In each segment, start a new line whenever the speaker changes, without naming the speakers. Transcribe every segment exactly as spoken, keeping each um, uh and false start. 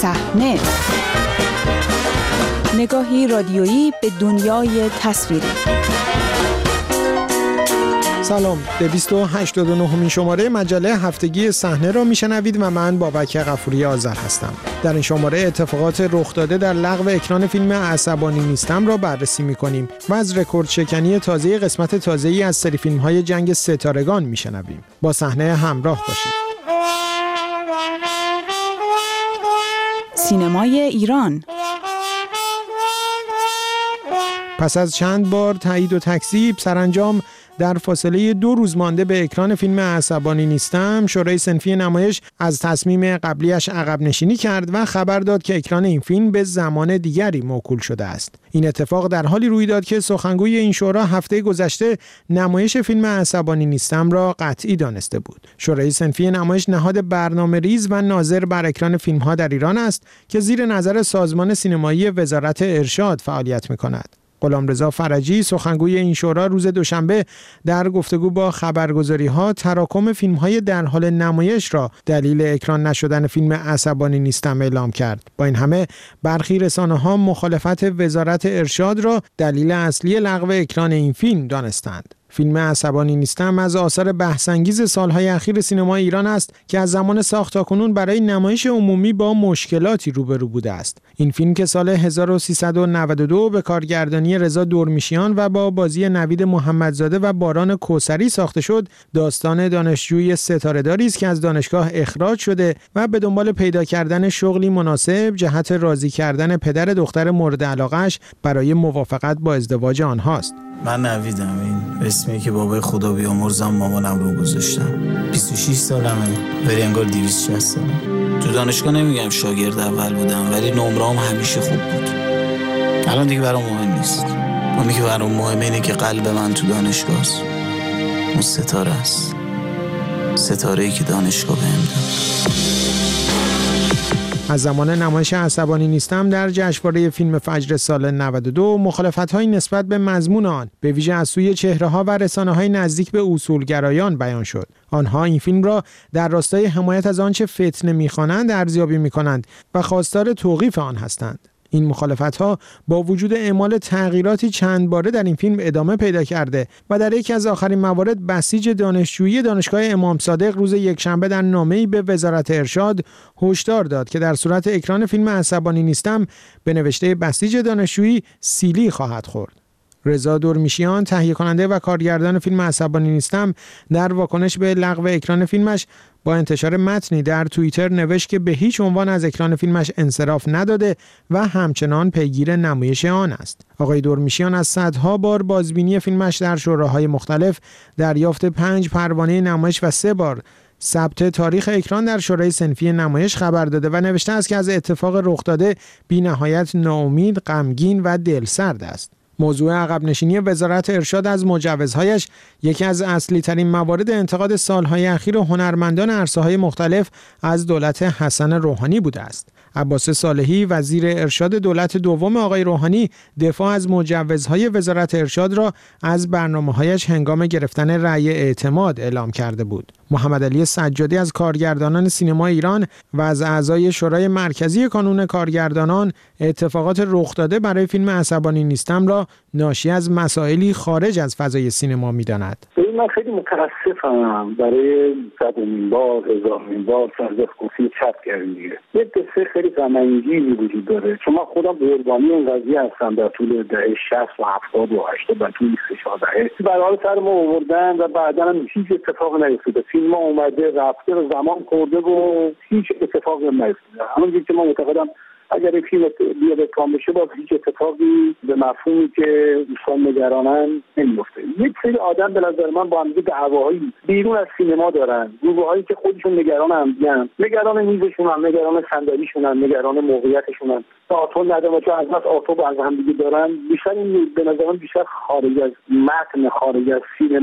صحنه، نگاهی رادیویی به دنیای تصویری.
سلام، دویست و هشتاد و نهمین شماره مجله هفتگی صحنه را میشنوید و من بابک غفوری آذر هستم. در این شماره اتفاقات رخ داده در لغو اکران فیلم عصبانی نیستم را بررسی می‌کنیم و از رکورد شکنی تازه قسمت تازه‌ای از سری فیلم‌های جنگ ستارگان میشنویم. با صحنه همراه باشید.
سینمای ایران
پس از چند بار تایید و تکذیب، سرانجام در فاصله دو روز مانده به اکران فیلم عصبانی نیستم، شورای صنفی نمایش از تصمیم قبلیش عقب نشینی کرد و خبر داد که اکران این فیلم به زمان دیگری موکول شده است. این اتفاق در حالی روی داد که سخنگوی این شورا هفته گذشته نمایش فیلم عصبانی نیستم را قطعی دانسته بود. شورای صنفی نمایش نهاد برنامه‌ریز و ناظر بر اکران فیلم‌ها در ایران است که زیر نظر سازمان سینمایی وزارت ارشاد فعالیت می‌کند. غلامرضا فرجی سخنگوی این شورا روز دوشنبه در گفتگو با خبرگزاری‌ها تراکم فیلم‌های در حال نمایش را دلیل اکران نشدن فیلم عصبانی نیستم اعلام کرد. با این همه برخی رسانه‌ها مخالفت وزارت ارشاد را دلیل اصلی لغو اکران این فیلم دانستند. فیلم عصبانی نیستم از آثار بحث‌انگیز سالهای اخیر سینما ایران است که از زمان ساخت تاکنون برای نمایش عمومی با مشکلاتی روبرو بوده است. این فیلم که سال هزار و سیصد و نود و دو به کارگردانی رضا دورمیشیان و با بازی نوید محمدزاده و باران کوثری ساخته شد، داستان دانشجوی ستاره‌داری است که از دانشگاه اخراج شده و به دنبال پیدا کردن شغلی مناسب جهت راضی کردن پدر دختر مورد علاقه‌اش برای موافقت با ازدواج آنهاست.
من نویدم، این اسمی که بابای خدا بیامرزم مامانم رو گذاشتم. بیست و شش سالمه ولی انگار دویست و شصت سالم. تو دانشگاه نمیگم شاگرد اول بودم ولی نمره‌ام همیشه خوب بود. الان دیگه برام مهم نیست. اونی که برام مهمه اینه که قلب من تو دانشگاه است. اون ستاره است. ستاره‌ای که دانشگاه بهم داد.
از زمان نمایش عصبانی نیستم در جشنواره فیلم فجر سال نود و دو مخالفت‌های نسبت به مضمون آن به ویژه از سوی چهره‌ها و رسانه‌های نزدیک به اصولگرایان بیان شد. آنها این فیلم را در راستای حمایت از آنچه فتنه می‌خوانند ارزیابی می‌کنند و خواستار توقیف آن هستند. این مخالفت‌ها با وجود اعمال تغییراتی چند باره در این فیلم ادامه پیدا کرده و در یکی از آخرین موارد بسیج دانشجویی دانشگاه امام صادق روز یکشنبه در نامه‌ای به وزارت ارشاد هشدار داد که در صورت اکران فیلم عصبانی نیستم به نوشته بسیج دانشجویی سیلی خواهد خورد. رضا دورمیشیان تهیه کننده و کارگردان فیلم عصبانی نیستم در واکنش به لغو اکران فیلمش با انتشار متنی در توییتر نوشت که به هیچ عنوان از اکران فیلمش انصراف نداده و همچنان پیگیر نمایش آن است. آقای دورمیشیان از صدها بار بازبینی فیلمش در شوراهای مختلف، دریافت پنج پروانه نمایش و سه بار ثبت تاریخ اکران در شورای صنفی نمایش خبر داده و نوشته است که از اتفاق رخ داده بی‌نهایت ناامید، غمگین و دلسرد است. موضوع عقب نشینی وزارت ارشاد از مجوزهایش یکی از اصلی ترین موارد انتقاد سالهای اخیر هنرمندان عرصه‌های مختلف از دولت حسن روحانی بوده است. عباس صالحی وزیر ارشاد دولت دوم آقای روحانی دفاع از مجوزهای وزارت ارشاد را از برنامه‌هایش هنگام گرفتن رأی اعتماد اعلام کرده بود. محمد علی سجادی از کارگردانان سینما ایران و از اعضای شورای مرکزی کانون کارگردانان اتفاقات رخ داده برای فیلم عصبانی نیستم را ناشی از مسائلی خارج از فضای سینما می‌داند.
من خیلی متاسفم برای صدمین بار، هزارمین بار سرزخگوسی چپ کردیم دیگه. یه قصه خیلی غم‌انگیزی وجود داره، چون من خودم قربانی این قضیه هستم. در طول دهه شصت و هفتاد و هشتاد و طول سه چهار دهه برای سر ما آوردن و بعدا هم هیچ اتفاق نیفتاده. فیلم اومده رفته و زمان خورده و هیچ اتفاقی نیفتاده. همونجوری که من معتقدم اگر این فیلم بیاد کام بشه باز هیچ اتفاقی به مفهومی که دوستان نگرانن نمیفته. یک سری آدم به نظر من با هم دعواهایی بیرون از سینما دارن، گروه‌هایی که خودشون نگران هم دیگه، نگران میزشون هم، نگران صندلیشون هم، نگران موقعیتشون هم. تعاطل ندارن و چون از بس آتو از هم دیگه دارن. بیشتر این به نظر من بیشتر خارج از متن، خارج از سینما.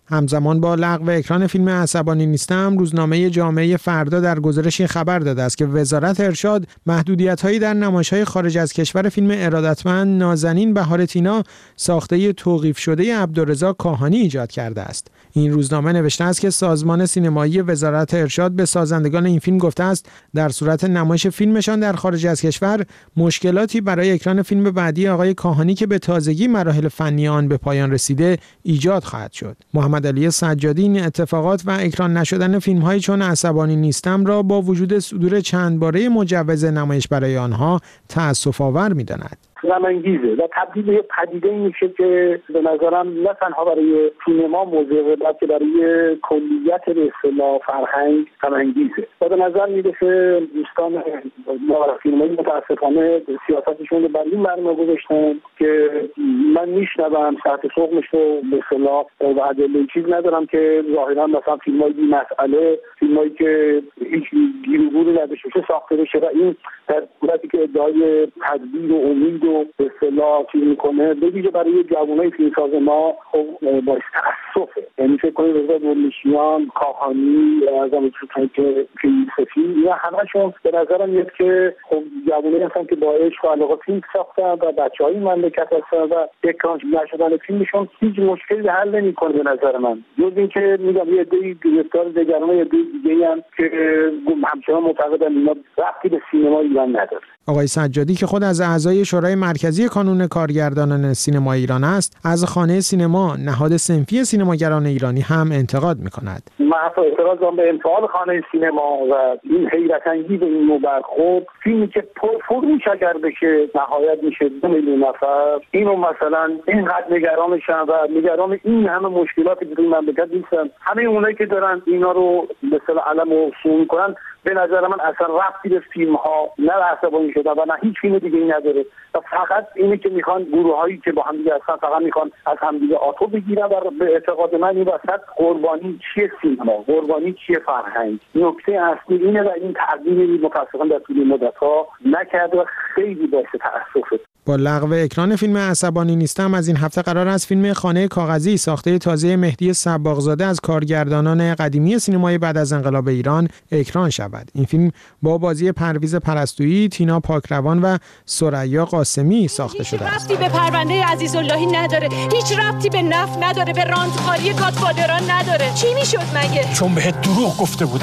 همزمان با لغو اکران فیلم عصبانی نیستم، روزنامه جامعه فردا در گزارشی خبر داده است که وزارت ارشاد محدودیت‌هایی در نمایش‌های خارج از کشور فیلم ارادتمند نازنین بهار تینا ساخته توقیف شده عبدالرضا کاهانی ایجاد کرده است. این روزنامه نوشته است که سازمان سینمایی وزارت ارشاد به سازندگان این فیلم گفته است در صورت نمایش فیلمشان در خارج از کشور مشکلاتی برای اکران فیلم بعدی آقای کاهانی که به تازگی مراحل فنی آن به پایان رسیده ایجاد خواهد شد. محمد علی سجادی این اتفاقات و اکران نشدن فیلم‌های چون عصبانی نیستم را با وجود صدور چند باره مجوز نمایش برای آنها تأسف‌آور می‌داند.
غم‌انگیزه و تبدیل به پدیده میشه که به نظرم نه تنها برای سینما موضوع بلکه برای کلیت به اصطلاح فرهنگ غم‌انگیزه و به نظر میرسه دوستان فیلمایی متاسفانه سیاستشون رو بر این برنامه گذاشتن که من میشنوم ساعت صبحش رو به اصطلاح و ادله چیز ندارم که ظاهرا مثلا فیلمای بی مسئله فیلمایی که هیچ گیر و گوری نداشته باشه ساخته بشه و این در صورتی که ادعای تدبیر و امید و به اصطلاح چیز میکنه به ویژه برای جوانای فیلمساز ما خب باعث تأسفه. یعنی فکر کنید رضا دورنشیان، کاهانی، از اون که سفی اینا همشون به نظرم میاد که خب جوانایی هستن که با عشق و علاقه فیلم ساختن و بچهای مملکت هستن و اکران نشدن فیلمشون هیچ مشکلی حل نمیکنه به نظر من، جز اینکه میگم یه عده‌ای گرفتار دگران یه عده دیگه هم که همچنان معتقدن اینا ربطی به سینما ایران نداره.
آقای سجادی که خود از اعضای شورای مرکزی کانون کارگردانان سینما ایران است، از خانه سینما نهاد صنفی سینماگران ایرانی هم انتقاد می‌کند.
من حتی اعتراض دارم به انفعال خانه سینما و این حیرت انگیز این نوع برخورد. فیلمی که پرفروش اگر بشه نهایت میشه دو میلیون نفر، اینو مثلا اینقدر نگرانشن و نگران این همه مشکلاتی که توی مملکت نیستن. همه اونایی که دارن اینا رو به اصطلاح علم و سو میکنن به نظر من اصلا ربطی به فیلم ها نه عصبانی شدن و نه هیچ فیلم دیگه ای نداره و فقط اینه که میخوان گروه هایی که با هم دیگه هستن فقط میخوان از هم دیگه آتو بگیرن و به اعتقاد من این وسط قربانی چیه سینما، قربانی چیه فرهنگ. نکته اصلی اینه و این تغییری متاسفانه در طول مدت ها نکرده و خیلی باعث تأسفه.
با لغو اکران فیلم عصبانی نیستم از این هفته قرار است فیلم خانه کاغذی ساخته تازه مهدی صباغزاده از کارگردانان قدیمی سینمای بعد از انقلاب ایران اکران شود. این فیلم با بازی پرویز پرستویی، تینا پاکروان و ثریا قاسمی ساخته شده است.
هیچ ربطی به پرونده عزیزاللهی نداره، هیچ ربطی به نفت نداره، به راندخاری گادفادران نداره. چی میشد مگه؟
چون بهت دروغ گفته بودم.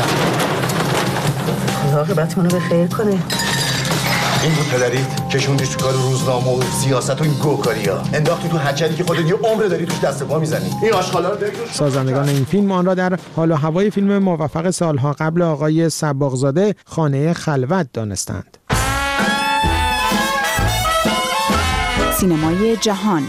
عاقبت منو به خیر کنه.
این بود پدریت کشوندی تو کار روزنامه و سیاست و این گوکاریا انداختی تو حجری که خودت یه عمر داری توش دست پا میزنی. این آشغالا رو
سازندگان این فیلم آن را در حال و هوای فیلم موفق سالها قبل آقای صباغزاده خانه خلوت دانستند.
سینمای جهان.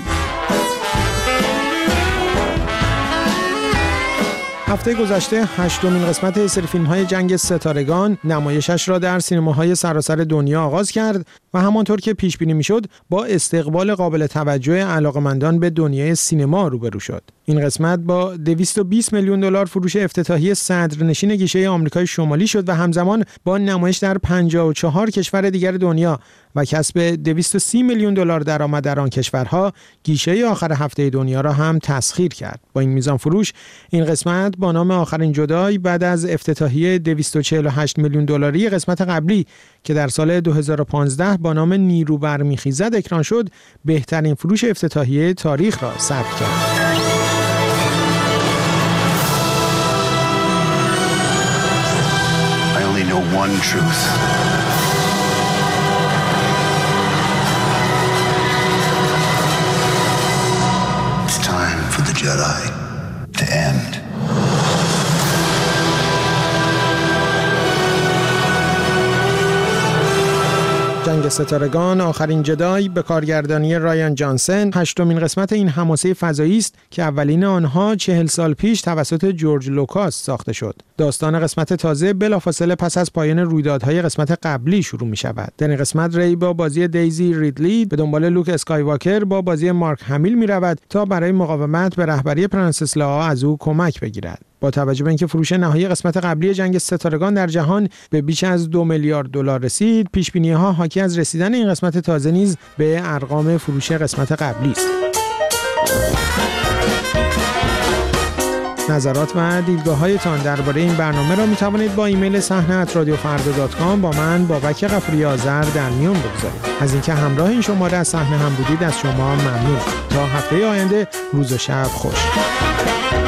هفته گذشته هشتمین قسمت سری فیلم‌های جنگ ستارگان نمایشش را در سینماهای سراسر دنیا آغاز کرد و همانطور که پیش بینی می‌شد با استقبال قابل توجه علاقه‌مندان به دنیای سینما روبرو شد. این قسمت با دویست و بیست میلیون دلار فروش افتتاحی صدرنشین گیشه آمریکای شمالی شد و همزمان با نمایش در پنجاه و چهار کشور دیگر دنیا و کسب دویست و سی میلیون دلار درآمد در آن کشورها گیشه آخر هفته دنیا را هم تسخیر کرد. با این میزان فروش این قسمت با نام آخرین جدای بعد از افتتاحیه دویست و چهل و هشت میلیون دلاری قسمت قبلی که در سال دو هزار و پانزده با نام نیرو برمیخیزد اکران شد بهترین فروش افتتاحیه تاریخ را ثبت کرد.
I know one truth. It's time for the Jedi to end.
جنگ ستارگان آخرین جدای به کارگردانی رایان جانسن هشتمین قسمت این حماسه فضایی است که اولین آنها چهل سال پیش توسط جورج لوکاس ساخته شد. داستان قسمت تازه بلافاصله پس از پایان رویدادهای قسمت قبلی شروع می شود. در این قسمت ری با بازی دیزی ریدلی به دنبال لوک اسکایواکر با بازی مارک همیل می رود تا برای مقاومت به رهبری پرنسس لائا از او کمک بگیرد. با توجه به اینکه فروش نهایی قسمت قبلی جنگ ستارگان در جهان به بیش از دو میلیارد دلار رسید، پیش‌بینی‌ها حاکی از رسیدن این قسمت تازه نیز به ارقام فروش قسمت قبلی است. نظرات و دیدگاه‌هایتان درباره این برنامه را می‌توانید با ایمیل صحنه ات رادیو فردا دات کام با من بابک غفوری آذر در میان بگذارید. از اینکه همراه این شماره از صحنه هم بودید از شما ممنون. تا هفته آینده روز و شب خوش.